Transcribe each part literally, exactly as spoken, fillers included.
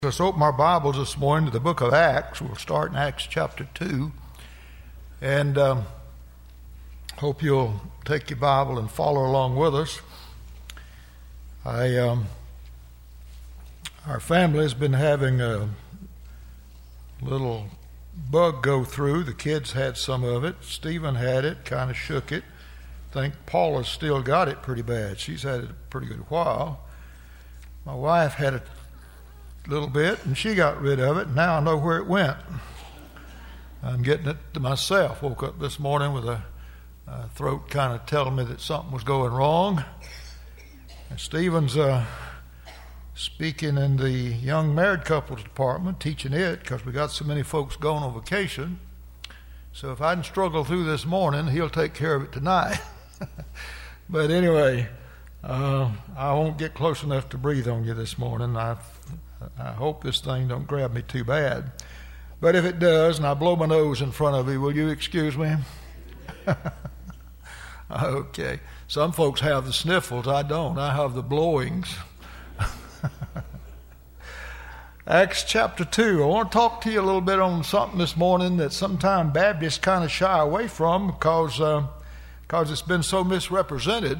Let's open our Bibles this morning to the book of Acts. We'll start in Acts chapter two. And um, hope you'll take your Bible and follow along with us. I, um, our family has been having a little bug go through. The kids had some of it. Stephen had it, kind of shook it. I think Paula's still got it pretty bad. She's had it a pretty good while. My wife had it little bit, and she got rid of it. Now I know where it went. I'm getting it to myself. Woke up this morning with a, a throat kind of telling me that something was going wrong. And Stephen's uh, speaking in the young married couples department, teaching it, because we got so many folks going on vacation. So if I can struggle through this morning, he'll take care of it tonight. But anyway, uh, I won't get close enough to breathe on you this morning. I I hope this thing don't grab me too bad. But if it does, and I blow my nose in front of you, will you excuse me? Okay. Some folks have the sniffles. I don't. I have the blowings. Acts chapter two. I want to talk to you a little bit on something this morning that sometimes Baptists kind of shy away from because, uh, because it's been so misrepresented.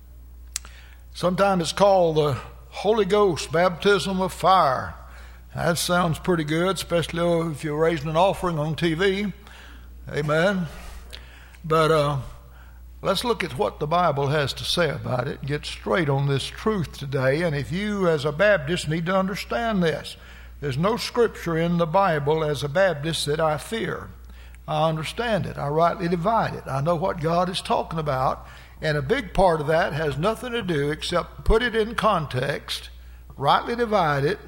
Sometimes it's called the Holy Ghost, baptism of fire. That sounds pretty good, especially if you're raising an offering on T V. Amen. But uh, let's look at what the Bible has to say about it. Get straight on this truth today. And if you, as a Baptist, need to understand this, there's no scripture in the Bible as a Baptist that I fear. I understand it. I rightly divide it. I know what God is talking about. And a big part of that has nothing to do except put it in context, rightly divide it,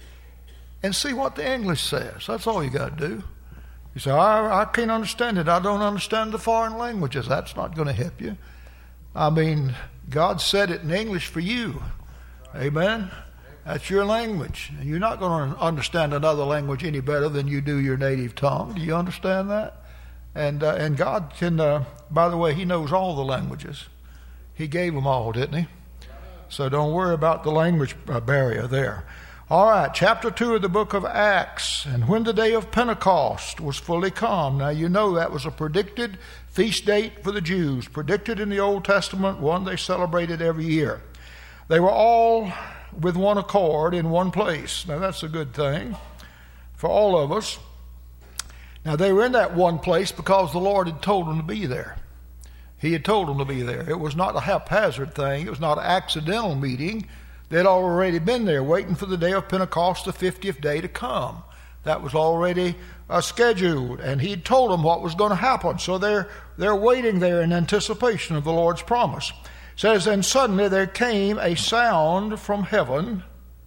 and see what the English says. That's all you got to do. You say, I, I can't understand it. I don't understand the foreign languages. That's not going to help you. I mean, God said it in English for you. Amen? That's your language. You're not going to understand another language any better than you do your native tongue. Do you understand that? And uh, and God can, uh, by the way, He knows all the languages. He gave them all, didn't He? So don't worry about the language barrier there. All right, chapter two of the book of Acts. And when the day of Pentecost was fully come. Now you know that was a predicted feast date for the Jews, predicted in the Old Testament, one they celebrated every year. They were all with one accord in one place. Now that's a good thing for all of us. Now, they were in that one place because the Lord had told them to be there. He had told them to be there. It was not a haphazard thing. It was not an accidental meeting. They'd already been there waiting for the day of Pentecost, the fiftieth day to come. That was already uh, scheduled, and He'd told them what was going to happen. So they're, they're waiting there in anticipation of the Lord's promise. It says, and suddenly there came a sound from heaven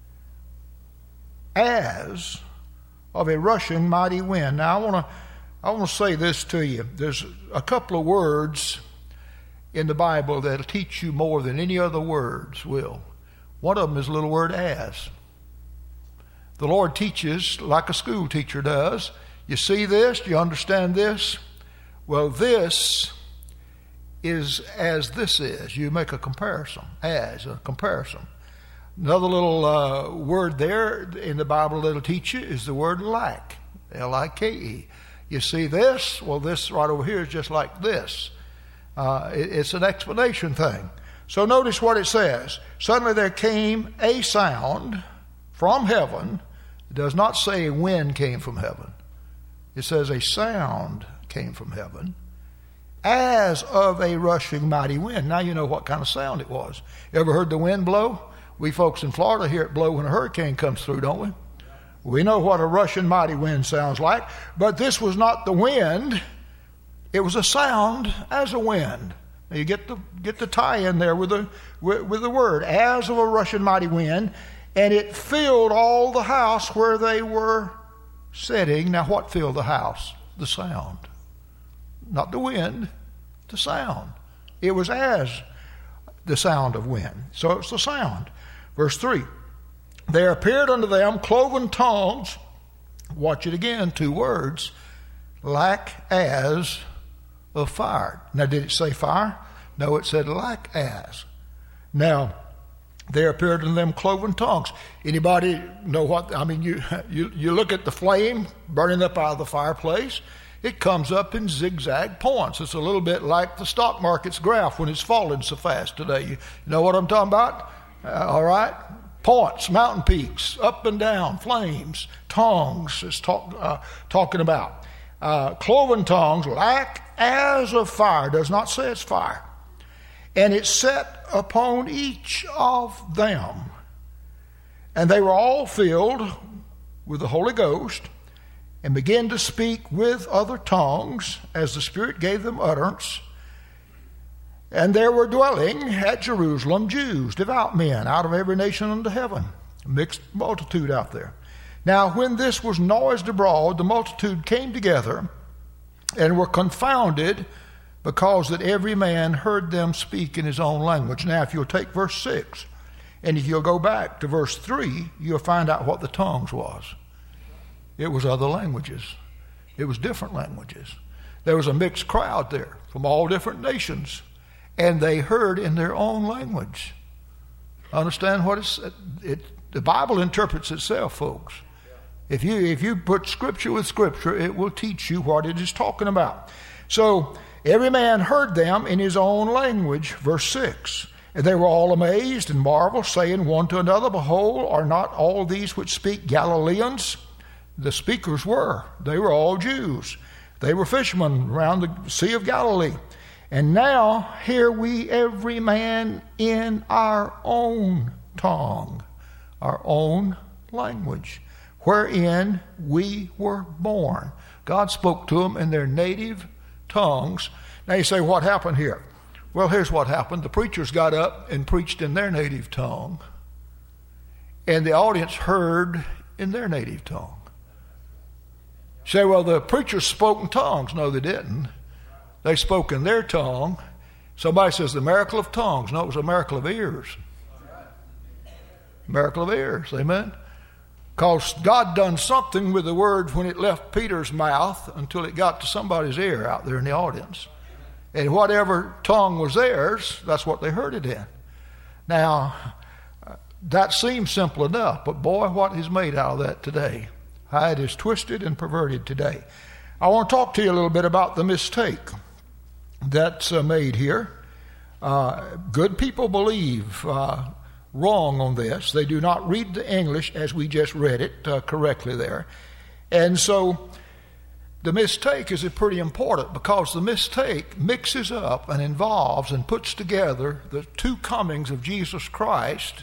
as of a rushing mighty wind. Now I want to I want to say this to you. There's a couple of words in the Bible that'll teach you more than any other words will. One of them is the little word as. The Lord teaches like a school teacher does. You see this? Do you understand this? Well, this is as this is. You make a comparison. As a comparison. Another little uh, word there in the Bible that'll teach you is the word like, L I K E. You see this? Well, this right over here is just like this. Uh, it, it's an explanation thing. So notice what it says. Suddenly there came a sound from heaven. It does not say a wind came from heaven. It says a sound came from heaven as of a rushing mighty wind. Now you know what kind of sound it was. You ever heard the wind blow? We folks in Florida hear it blow when a hurricane comes through, don't we? We know what a rushing mighty wind sounds like, but this was not the wind. It was a sound as a wind. Now you get the get the tie in there with the with, with the word as of a rushing mighty wind, and it filled all the house where they were sitting. Now what filled the house? The sound, not the wind, the sound. It was as the sound of wind, so it's the sound. Verse three, there appeared unto them cloven tongues, watch it again, two words, like as of fire. Now, did it say fire? No, it said like as. Now, there appeared unto them cloven tongues. Anybody know what, I mean, you, you, you look at the flame burning up out of the fireplace. It comes up in zigzag points. It's a little bit like the stock market's graph when it's falling so fast today. You know what I'm talking about? Uh, all right? Points, mountain peaks, up and down, flames, tongues is talk, uh, talking about. Uh, cloven tongues, like as of fire, does not say it's fire. And it set upon each of them. And they were all filled with the Holy Ghost, and began to speak with other tongues as the Spirit gave them utterance. And there were dwelling at Jerusalem Jews, devout men, out of every nation under heaven. A mixed multitude out there. Now when this was noised abroad, the multitude came together and were confounded, because that every man heard them speak in his own language. Now if you'll take verse six, and if you'll go back to verse three, you'll find out what the tongues was. It was other languages. It was different languages. There was a mixed crowd there from all different nations, and they heard in their own language. Understand what it's, it, the Bible interprets itself, folks. If you, if you put Scripture with Scripture, it will teach you what it is talking about. So every man heard them in his own language, verse six. And they were all amazed and marveled, saying one to another, Behold, are not all these which speak Galileans? The speakers were. They were all Jews. They were fishermen around the Sea of Galilee. And now hear we every man in our own tongue, our own language, wherein we were born. God spoke to them in their native tongues. Now you say, what happened here? Well, here's what happened. The preachers got up and preached in their native tongue, and the audience heard in their native tongue. You say, well, the preachers spoke in tongues. No, they didn't. They spoke in their tongue. Somebody says the miracle of tongues. No, it was a miracle of ears. Miracle of ears, amen? Because God done something with the word when it left Peter's mouth until it got to somebody's ear out there in the audience. And whatever tongue was theirs, that's what they heard it in. Now, that seems simple enough, but boy, what is made out of that today? How it is twisted and perverted today. I want to talk to you a little bit about the mistake that's uh, made here. Uh, good people believe uh, wrong on this. They do not read the English as we just read it uh, correctly there. And so the mistake is pretty important, because the mistake mixes up and involves and puts together the two comings of Jesus Christ,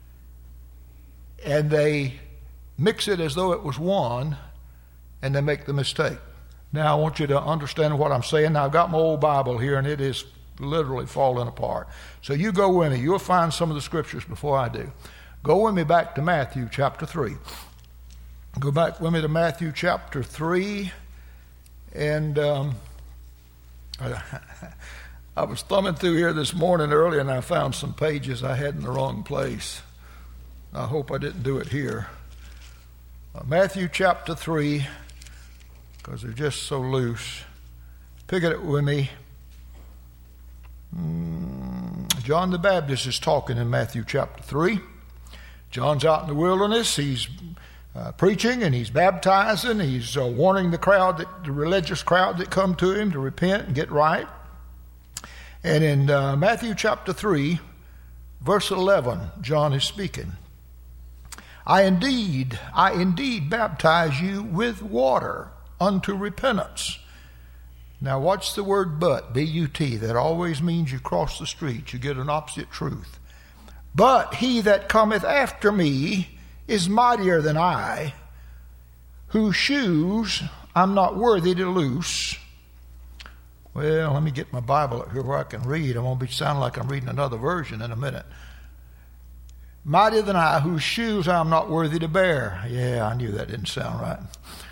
and they mix it as though it was one, and they make the mistake. Now, I want you to understand what I'm saying. Now, I've got my old Bible here, and it is literally falling apart. So you go with me. You'll find some of the scriptures before I do. Go with me back to Matthew chapter three. Go back with me to Matthew chapter three. And um, I, I was thumbing through here this morning early, and I found some pages I had in the wrong place. I hope I didn't do it here. Uh, Matthew chapter three, because they're just so loose. Pick it up with me. Mm, John the Baptist is talking in Matthew chapter three. John's out in the wilderness. He's uh, preaching and he's baptizing. He's uh, warning the crowd, that, the religious crowd that come to him, to repent and get right. And in uh, Matthew chapter three, verse eleven, John is speaking. I indeed, I indeed baptize you with water unto repentance. Now watch the word but, B U T. That always means you cross the street. You get an opposite truth. But he that cometh after me is mightier than I, whose shoes I'm not worthy to loose. Well, let me get my Bible up here where I can read. I'm going to be sounding like I'm reading another version in a minute. Mightier than I, whose shoes I'm not worthy to bear. Yeah, I knew that didn't sound right.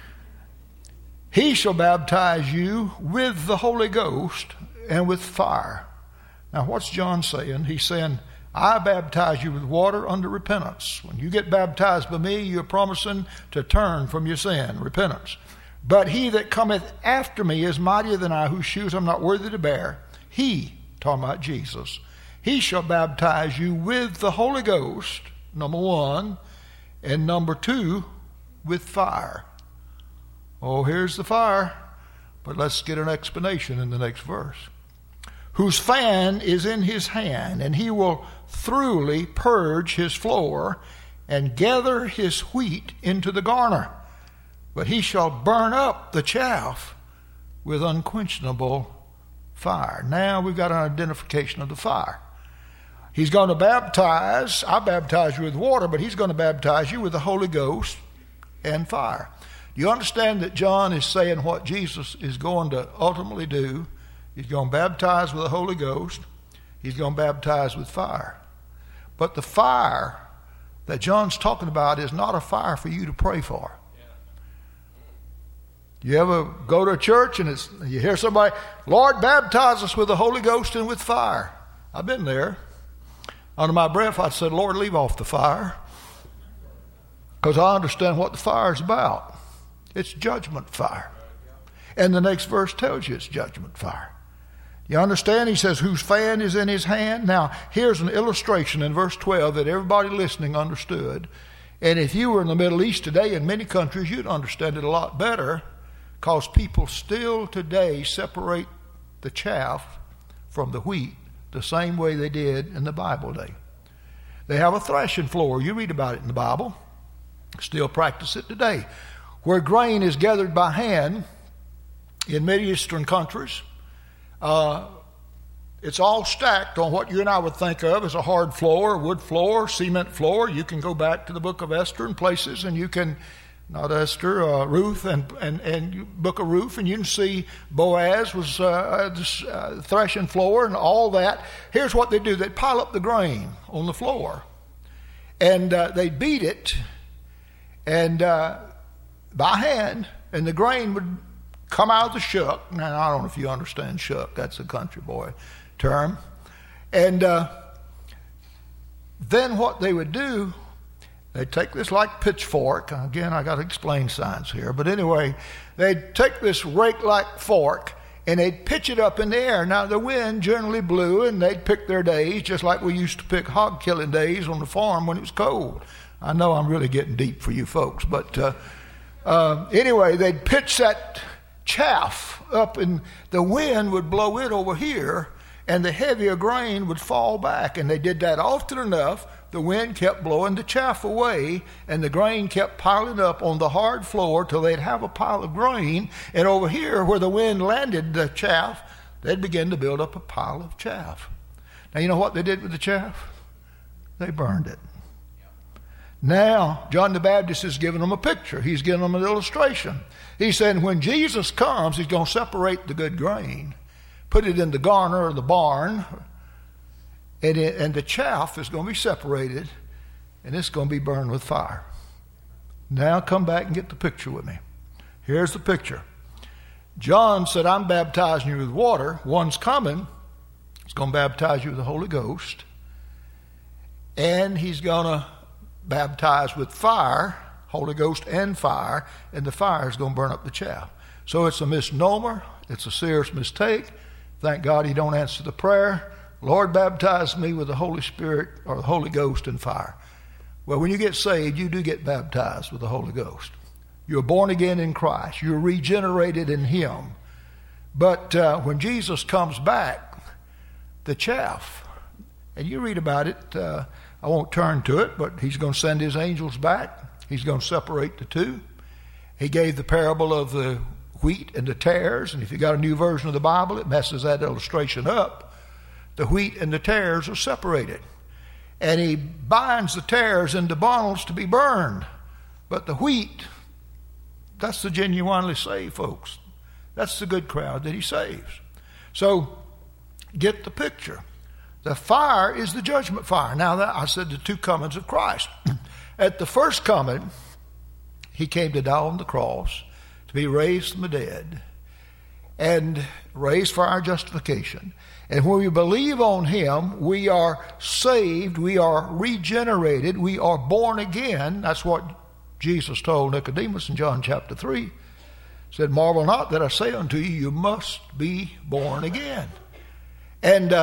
He shall baptize you with the Holy Ghost and with fire. Now, what's John saying? He's saying, I baptize you with water unto repentance. When you get baptized by me, you're promising to turn from your sin, repentance. But he that cometh after me is mightier than I, whose shoes I'm not worthy to bear. He, talking about Jesus, he shall baptize you with the Holy Ghost, number one, and number two, with fire. Oh, here's the fire, but let's get an explanation in the next verse. Whose fan is in his hand, and he will thoroughly purge his floor, and gather his wheat into the garner. But he shall burn up the chaff with unquenchable fire. Now we've got an identification of the fire. He's going to baptize, I baptize you with water, but he's going to baptize you with the Holy Ghost and fire. Do you understand that John is saying what Jesus is going to ultimately do? He's going to baptize with the Holy Ghost. He's going to baptize with fire. But the fire that John's talking about is not a fire for you to pray for. You ever go to a church and it's, you hear somebody, Lord, baptize us with the Holy Ghost and with fire. I've been there. Under my breath, I said, Lord, leave off the fire. Because I understand what the fire is about. It's judgment fire. And the next verse tells you it's judgment fire. You understand? He says, whose fan is in his hand. Now, here's an illustration in verse twelve that everybody listening understood. And if you were in the Middle East today, in many countries, you'd understand it a lot better, because people still today separate the chaff from the wheat the same way they did in the Bible day. They have a threshing floor. You read about it in the Bible. Still practice it today. Where grain is gathered by hand in Middle Eastern countries, uh, it's all stacked on what you and I would think of as a hard floor, wood floor, cement floor. You can go back to the book of Esther and places, and you can, not Esther, uh, Ruth, and, and, and book of Ruth, and you can see Boaz was uh, this, uh, threshing floor and all that. Here's what they do. They'd pile up the grain on the floor, and uh, they'd beat it and uh, by hand, and the grain would come out of the shuck. Now, I don't know if you understand shuck. That's a country boy term. And uh, then what they would do, they'd take this like pitchfork. Again, I got to explain science here. But anyway, they'd take this rake-like fork, and they'd pitch it up in the air. Now, the wind generally blew, and they'd pick their days, just like we used to pick hog-killing days on the farm when it was cold. I know I'm really getting deep for you folks, but uh, uh, anyway, they'd pitch that chaff up, and the wind would blow it over here, and the heavier grain would fall back. And they did that often enough. The wind kept blowing the chaff away, and the grain kept piling up on the hard floor till they'd have a pile of grain. And over here, where the wind landed the chaff, they'd begin to build up a pile of chaff. Now, you know what they did with the chaff? They burned it. Now, John the Baptist is giving them a picture. He's giving them an illustration. He said when Jesus comes, he's going to separate the good grain, put it in the garner or the barn, and, it, and the chaff is going to be separated, and it's going to be burned with fire. Now come back and get the picture with me. Here's the picture. John said, I'm baptizing you with water. One's coming. He's going to baptize you with the Holy Ghost. And he's going to baptize with fire, Holy Ghost and fire, and the fire is going to burn up the chaff. So it's a misnomer. It's a serious mistake. Thank God he don't answer the prayer, Lord, baptize me with the Holy Spirit or the Holy Ghost and fire. Well, when you get saved, you do get baptized with the Holy Ghost. You're born again in Christ. You're regenerated in him. But uh, when Jesus comes back, the chaff, and you read about it, uh, I won't turn to it, but he's going to send his angels back. He's going to separate the two. He gave the parable of the wheat and the tares, and if you got a new version of the Bible, it messes that illustration up. The wheat and the tares are separated. And he binds the tares into bundles to be burned. But the wheat, that's the genuinely saved folks. That's the good crowd that he saves. So get the picture. The fire is the judgment fire. Now, that, I said the two comings of Christ. At the first coming, he came to die on the cross, to be raised from the dead, and raised for our justification. And when we believe on him, we are saved, we are regenerated, we are born again. That's what Jesus told Nicodemus in John chapter three. He said, marvel not that I say unto you, you must be born again. And uh,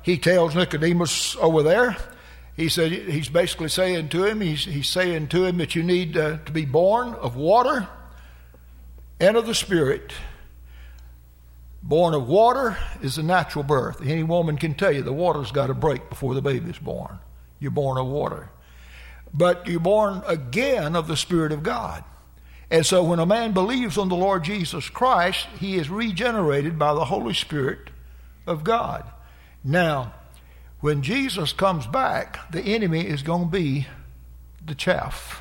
he tells Nicodemus over there, he said, he's basically saying to him, he's, he's saying to him that you need uh, to be born of water and of the Spirit. Born of water is a natural birth. Any woman can tell you the water's got to break before the baby's born. You're born of water. But you're born again of the Spirit of God. And so when a man believes on the Lord Jesus Christ, he is regenerated by the Holy Spirit of God. Now, when Jesus comes back, the enemy is going to be the chaff.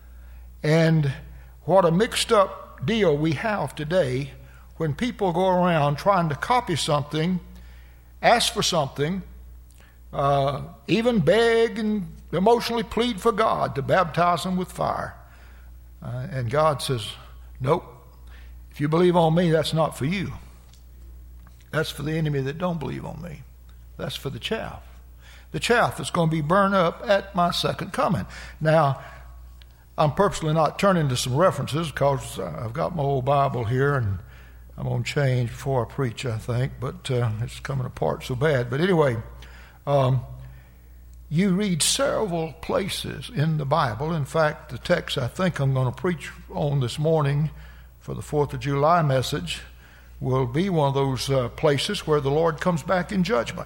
And what a mixed up deal we have today when people go around trying to copy something, ask for something, uh, even beg and emotionally plead for God to baptize them with fire. Uh, and God says, nope, if you believe on me, that's not for you. That's for the enemy that don't believe on me. That's for the chaff. The chaff that's going to be burned up at my second coming. Now, I'm purposely not turning to some references because I've got my old Bible here and I'm going to change before I preach, I think, but uh, it's coming apart so bad. But anyway, um, you read several places in the Bible. In fact, the text I think I'm going to preach on this morning for the fourth of July message will be one of those uh, places where the Lord comes back in judgment.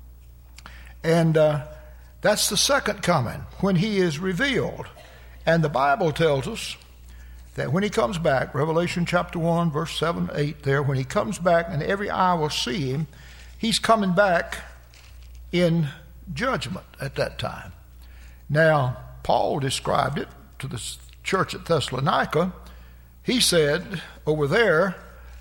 And uh, that's the second coming, when he is revealed. And the Bible tells us that when he comes back, Revelation chapter one, verse seven, eight there, when he comes back and every eye will see him, he's coming back in judgment at that time. Now, Paul described it to the church at Thessalonica. He said over there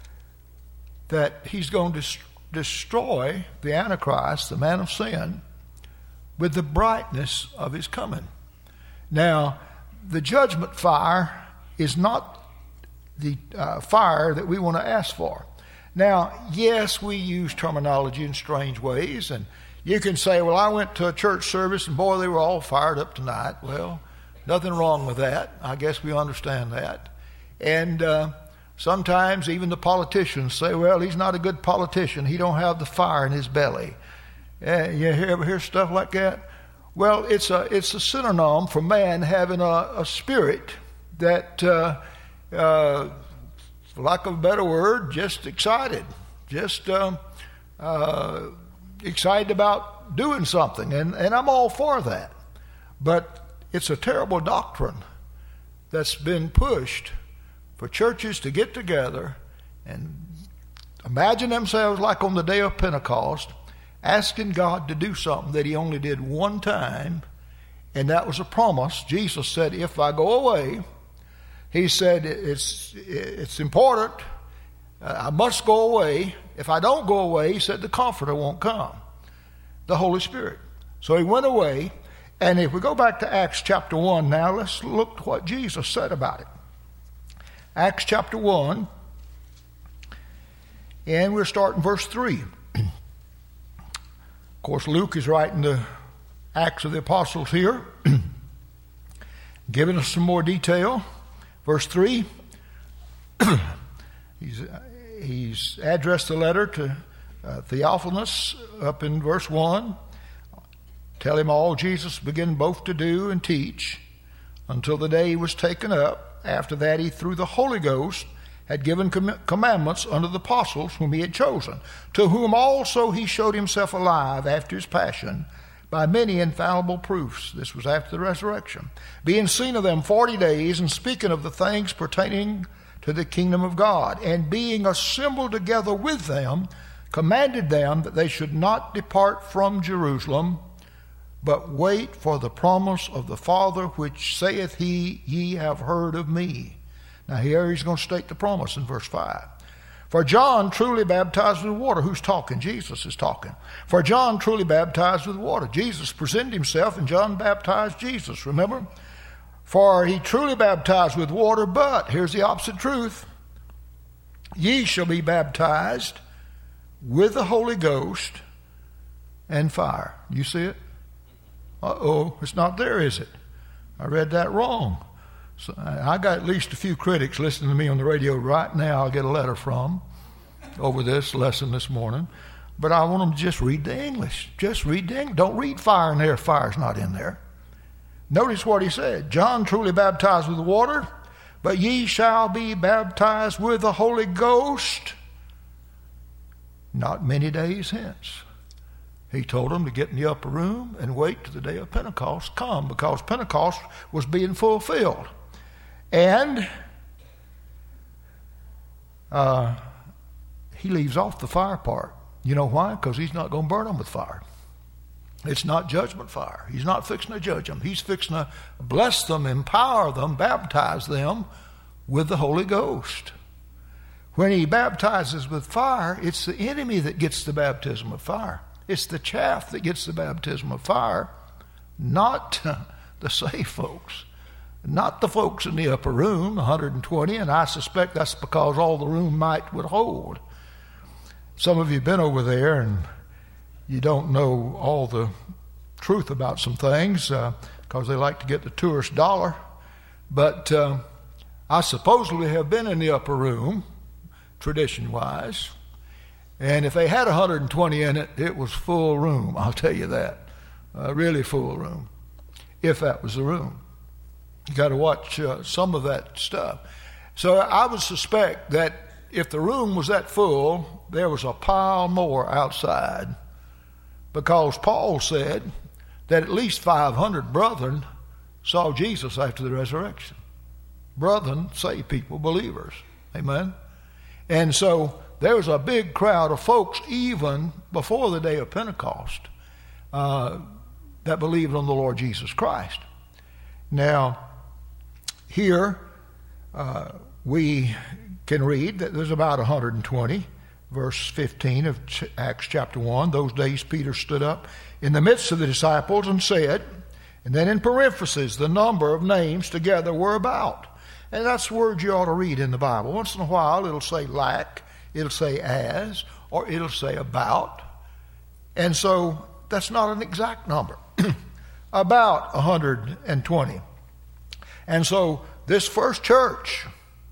that he's going to destroy the Antichrist, the man of sin, with the brightness of his coming. Now, the judgment fire is not the uh, fire that we want to ask for. Now, yes, we use terminology in strange ways, and you can say, well, I went to a church service and boy, they were all fired up tonight. Well, nothing wrong with that. I guess we understand that. And uh, sometimes even the politicians say, well, he's not a good politician. He don't have the fire in his belly. Uh, you ever hear stuff like that? Well, it's a it's a synonym for man having a, a spirit that, uh, uh, for lack of a better word, just excited, just uh, uh, excited about doing something. And, and I'm all for that. But it's a terrible doctrine that's been pushed for churches to get together and imagine themselves like on the day of Pentecost, asking God to do something that he only did one time, and that was a promise. Jesus said, if I go away, he said, it's it's important, I must go away. If I don't go away, he said, the Comforter won't come, the Holy Spirit. So he went away, and if we go back to Acts chapter one now, let's look at what Jesus said about it. Acts chapter one, and we're starting verse three. Of course, Luke is writing the Acts of the Apostles here, giving us some more detail. Verse three, he's, he's addressed the letter to uh, Theophilus up in verse one. Tell him all Jesus began both to do and teach until the day he was taken up. After that, he, through the Holy Ghost, had given com- commandments unto the apostles whom he had chosen, to whom also he showed himself alive after his passion by many infallible proofs. This was after the resurrection. Being seen of them forty days, and speaking of the things pertaining to the kingdom of God, and being assembled together with them, commanded them that they should not depart from Jerusalem, but wait for the promise of the Father, which saith he, ye have heard of me. Now here he's going to state the promise in verse five. For John truly baptized with water. Who's talking? Jesus is talking. For John truly baptized with water. Jesus presented himself and John baptized Jesus, remember? For he truly baptized with water, but here's the opposite truth. Ye shall be baptized with the Holy Ghost and fire. You see it? Uh-oh, it's not there, is it? I read that wrong. So I got at least a few critics listening to me on the radio right now. I'll get a letter from over this lesson this morning. but I want them to just read the English. Just read the English. Don't read fire in there if fire's not in there. Notice what he said. John truly baptized with water, but ye shall be baptized with the Holy Ghost not many days hence. He told them to get in the upper room and wait till the day of Pentecost come, because Pentecost was being fulfilled. And uh, he leaves off the fire part. You know why? Because he's not going to burn them with fire. It's not judgment fire. He's not fixing to judge them. He's fixing to bless them, empower them, baptize them with the Holy Ghost. When he baptizes with fire, it's the enemy that gets the baptism of fire. It's the chaff that gets the baptism of fire, not the saved folks. Not the folks in the upper room, one hundred twenty, and I suspect that's because all the room might would hold. Some of you have been over there and you don't know all the truth about some things because uh, they like to get the tourist dollar. But uh, I supposedly have been in the upper room, tradition-wise, and if they had one hundred twenty in it, it was full room, I'll tell you that. Uh, really full room, if that was the room. You got to watch uh, some of that stuff. So I would suspect that if the room was that full, there was a pile more outside, because Paul said that at least five hundred brethren saw Jesus after the resurrection. Brethren, saved people, believers. Amen? And so there was a big crowd of folks even before the day of Pentecost uh, that believed on the Lord Jesus Christ. Now, here uh, we can read that there's about one hundred twenty. Verse fifteen of Acts chapter one, those days Peter stood up in the midst of the disciples and said, and then in parentheses, the number of names together were about. And that's words you ought to read in the Bible. Once in a while it'll say like, it'll say as, or it'll say about. And so that's not an exact number. About one hundred twenty. And so this first church,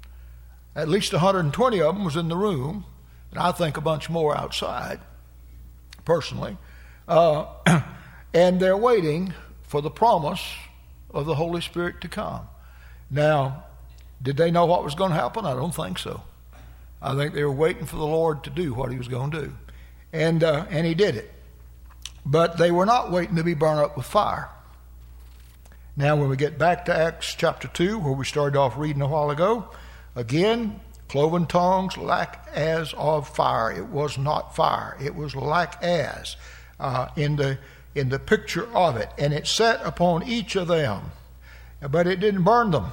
at least one hundred twenty of them was in the room, and I think a bunch more outside, personally. Uh, and they're waiting for the promise of the Holy Spirit to come. Now, did they know what was going to happen? I don't think so. I think they were waiting for the Lord to do what he was going to do. And, uh, and he did it. But they were not waiting to be burned up with fire. Now, when we get back to Acts chapter two, where we started off reading a while ago, again, cloven tongues like as of fire. It was not fire. It was like as uh, in the in the picture of it. And it sat upon each of them. But it didn't burn them.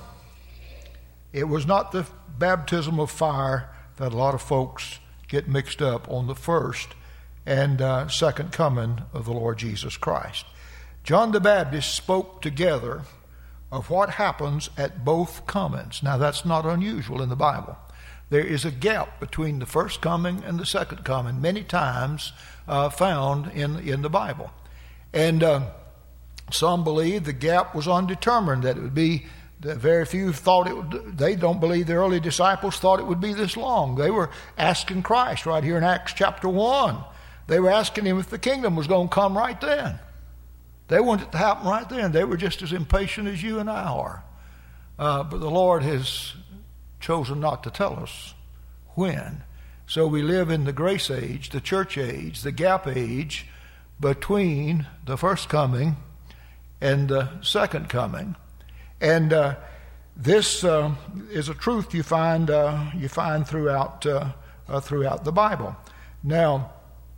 It was not the baptism of fire that a lot of folks get mixed up on the first and uh, second coming of the Lord Jesus Christ. John the Baptist spoke together of what happens at both comings. Now, that's not unusual in the Bible. There is a gap between the first coming and the second coming, many times uh, found in, in the Bible. And uh, some believe the gap was undetermined, that it would be, that very few thought it would, they don't believe the early disciples thought it would be this long. They were asking Christ right here in Acts chapter one. They were asking him if the kingdom was going to come right then. They wanted it to happen right then. They were just as impatient as you and I are. Uh, but the Lord has chosen not to tell us when. So we live in the grace age, the church age, the gap age between the first coming and the second coming. And uh, this uh, is a truth you find uh, you find throughout uh, uh, throughout the Bible. Now,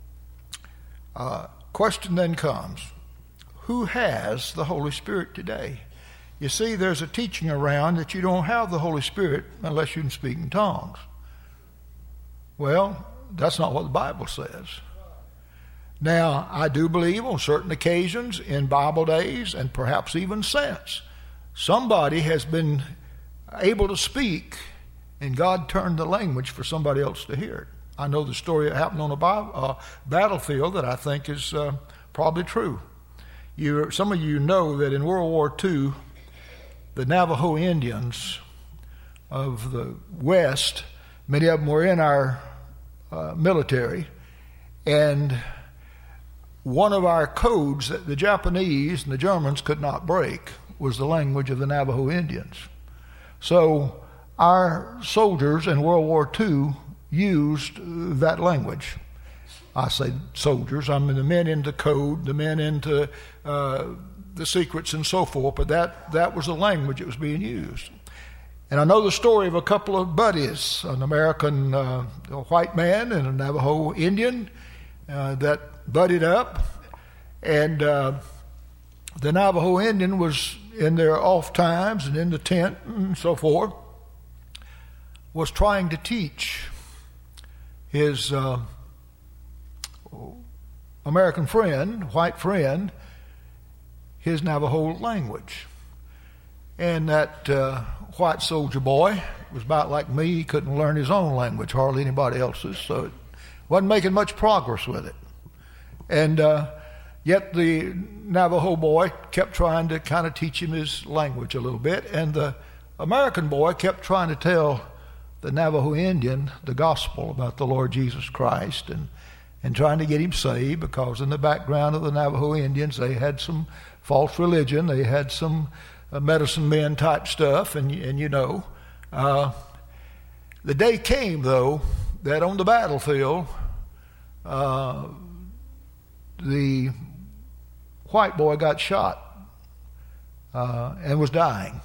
uh, question then comes: who has the Holy Spirit today? You see, there's a teaching around that you don't have the Holy Spirit unless you can speak in tongues. Well, that's not what the Bible says. Now, I do believe on certain occasions in Bible days, and perhaps even since, somebody has been able to speak and God turned the language for somebody else to hear it. I know the story that happened on a Bible, uh, battlefield that I think is uh, probably true. You, some of you know that in World War Two, the Navajo Indians of the West, many of them were in our uh, military, And one of our codes that the Japanese and the Germans could not break was the language of the Navajo Indians. So our soldiers in World War Two used that language. I say soldiers, I mean the men into code, the men into uh, the secrets and so forth, but that, that was the language that was being used. And I know the story of a couple of buddies, an American uh, white man and a Navajo Indian uh, that buddied up. And uh, the Navajo Indian was in their off times and in the tent and so forth, was trying to teach his uh, American friend, white friend, his Navajo language. And that uh, white soldier boy was about like me. He couldn't learn his own language, hardly anybody else's, so it wasn't making much progress with it. And uh, yet the Navajo boy kept trying to kind of teach him his language a little bit, and the American boy kept trying to tell the Navajo Indian the gospel about the Lord Jesus Christ, and and trying to get him saved, because in the background of the Navajo Indians, they had some false religion, they had some uh, medicine men type stuff, and, and you know. Uh, the day came, though, that on the battlefield, uh, the white boy got shot uh, and was dying.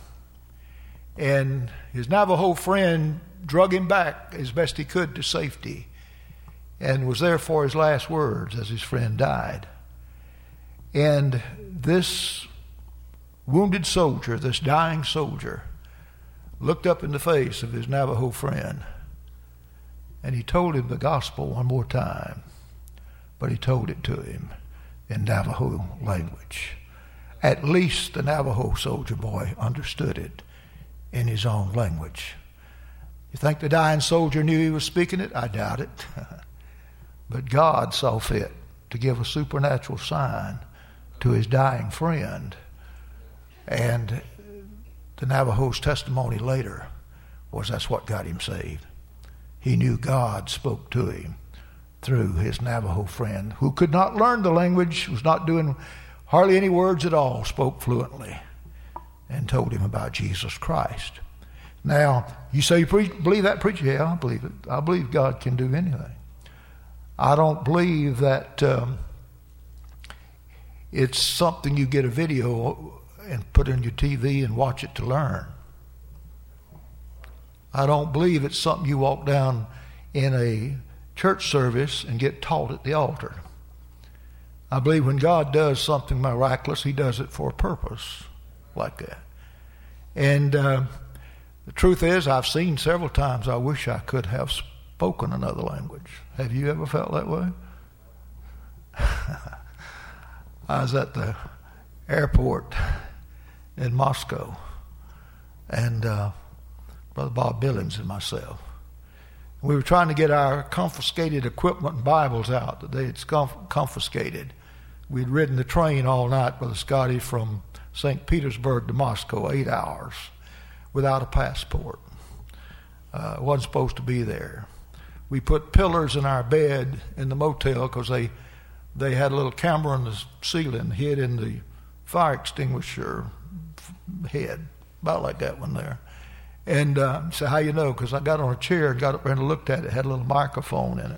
And his Navajo friend drug him back as best he could to safety, and was there for his last words as his friend died. And this wounded soldier, this dying soldier, looked up in the face of his Navajo friend, and he told him the gospel one more time, but he told it to him in Navajo language. At least the Navajo soldier boy understood it in his own language. You think the dying soldier knew he was speaking it? I doubt it. But God saw fit to give a supernatural sign to his dying friend. And the Navajo's testimony later was that's what got him saved. He knew God spoke to him through his Navajo friend, who could not learn the language, was not doing hardly any words at all, spoke fluently, and told him about Jesus Christ. Now, you say you pre- believe that, preacher? Yeah, I believe it. I believe God can do anything. I don't believe that um, it's something you get a video and put on your T V and watch it to learn. I don't believe it's something you walk down in a church service and get taught at the altar. I believe when God does something miraculous, he does it for a purpose like that. And uh, the truth is, I've seen several times I wish I could have spoken another language. Have you ever felt that way? I was at the airport in Moscow, and uh, Brother Bob Billings and myself, we were trying to get our confiscated equipment and Bibles out that they had conf- confiscated. We'd ridden the train all night, Brother Scotty, from Saint Petersburg to Moscow, eight hours, without a passport. Uh, wasn't supposed to be there. We put pillars in our bed in the motel because they they had a little camera in the ceiling hid in the fire extinguisher head, about like that one there. And uh, he said, how you know? Because I got on a chair and got up there and looked at it. It had a little microphone in it.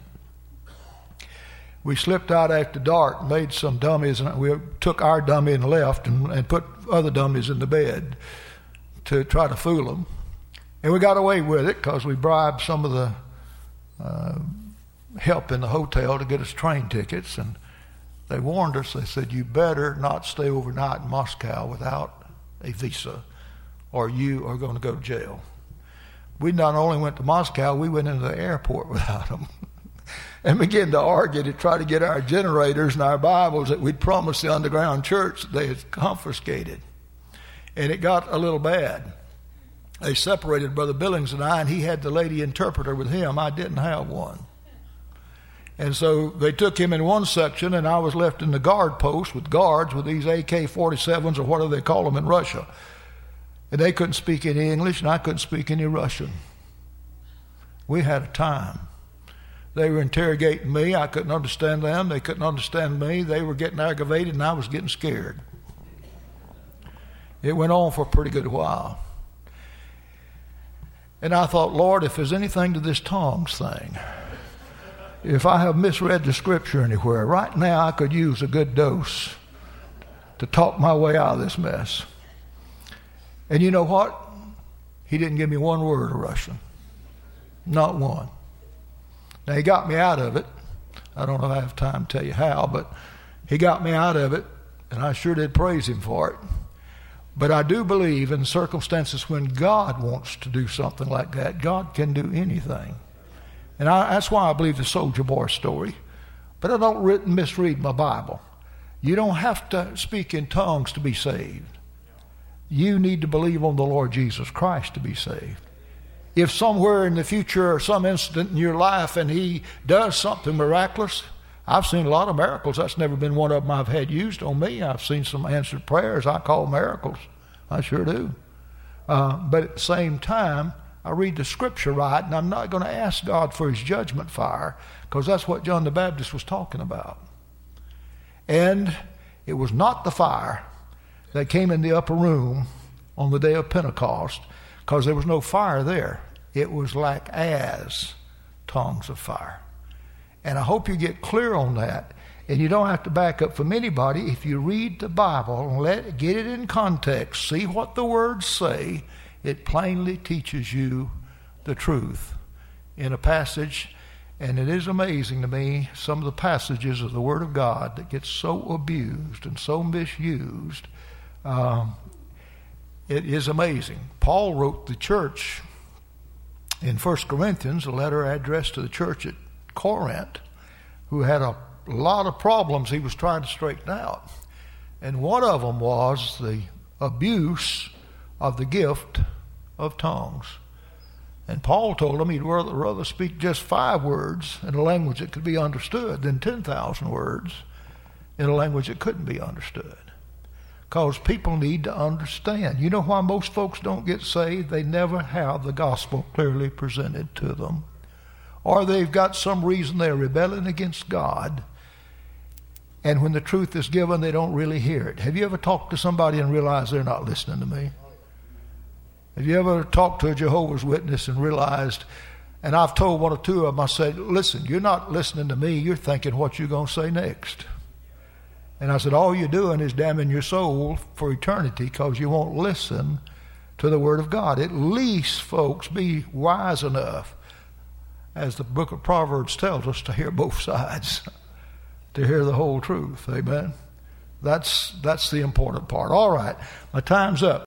We slipped out after dark, made some dummies, and we took our dummy and left and, and put other dummies in the bed to try to fool them. And we got away with it because we bribed some of the uh, help in the hotel to get us train tickets. And they warned us, they said, you better not stay overnight in Moscow without a visa, or you are going to go to jail. We not only went to Moscow, we went into the airport without them and began to argue to try to get our generators and our Bibles that we'd promised the underground church that they had confiscated. And it got a little bad. They separated Brother Billings and I, and he had the lady interpreter with him. I didn't have one. And so they took him in one section, and I was left in the guard post with guards with these A K forty-sevens or whatever they call them in Russia. And they couldn't speak any English, and I couldn't speak any Russian. We had a time. They were interrogating me. I couldn't understand them. They couldn't understand me. They were getting aggravated, and I was getting scared. It went on for a pretty good while. And I thought, Lord, if there's anything to this tongues thing, if I have misread the scripture anywhere, right now I could use a good dose to talk my way out of this mess. And you know what? He didn't give me one word of Russian. Not one. Now, he got me out of it. I don't know if I have time to tell you how, but he got me out of it, and I sure did praise him for it. But I do believe in circumstances when God wants to do something like that, God can do anything. And I, that's why I believe the soldier boy story. But I don't re- misread my Bible. You don't have to speak in tongues to be saved. You need to believe on the Lord Jesus Christ to be saved. If somewhere in the future or some incident in your life and he does something miraculous, I've seen a lot of miracles. That's never been one of them I've had used on me. I've seen some answered prayers I call miracles. I sure do. Uh, but at the same time, I read the scripture right, and I'm not going to ask God for his judgment fire, because that's what John the Baptist was talking about. And it was not the fire that came in the upper room on the day of Pentecost, because there was no fire there. It was like as tongues of fire. And I hope you get clear on that. And you don't have to back up from anybody. If you read the Bible and let get it in context, see what the words say, it plainly teaches you the truth in a passage. And it is amazing to me, some of the passages of the Word of God that get so abused and so misused. Um, it is amazing. Paul wrote the church in First Corinthians, a letter addressed to the church at Corinth, who had a lot of problems he was trying to straighten out. And one of them was the abuse of the gift of tongues. And Paul told him he'd rather, rather speak just five words in a language that could be understood than ten thousand words in a language that couldn't be understood. Because people need to understand. You know why most folks don't get saved? They never have the gospel clearly presented to them. Or they've got some reason they're rebelling against God, and when the truth is given, they don't really hear it. Have you ever talked to somebody and realized they're not listening to me? Have you ever talked to a Jehovah's Witness and realized, and I've told one or two of them, I said, listen, you're not listening to me, you're thinking what you're going to say next. And I said, all you're doing is damning your soul for eternity, because you won't listen to the Word of God. At least, folks, be wise enough, as the book of Proverbs tells us, to hear both sides, to hear the whole truth. Amen. That's that's the important part. All right, my time's up.